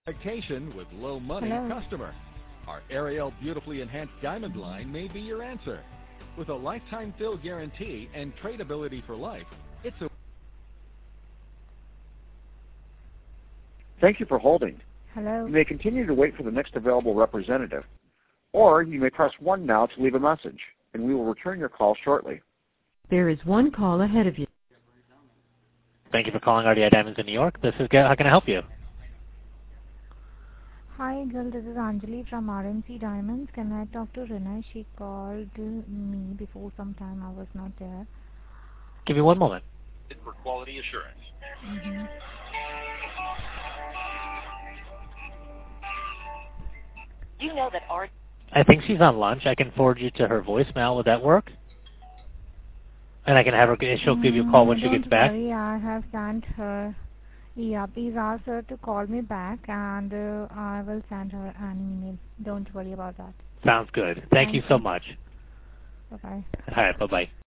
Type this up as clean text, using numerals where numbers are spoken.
Vacation with low money Hello. customer. Our Ariel Beautifully Enhanced Diamond line may be your answer. With a lifetime fill guarantee and tradability for life, it's a... Thank you for holding. Hello. You may continue to wait for the next available representative, or you may press 1 now to leave a message, and we will return your call shortly. There is one call ahead of you. Thank you for calling RDI Diamonds in New York. This is Gail. How can I help you? Hi, girl. This is Anjali from RMC Diamonds. Can I talk to Renee? She called me before some time. I was not there. Give me one moment. For quality assurance. Mm-hmm. You know that I think she's on lunch. I can forward you to her voicemail. Would that work? And I can have her. She'll give you a call when she gets back. Don't worry, I have sent her. Yeah, please ask her to call me back, and I will send her an email. Don't worry about that. Sounds good. Thank you so much. Bye-bye. All right, bye-bye.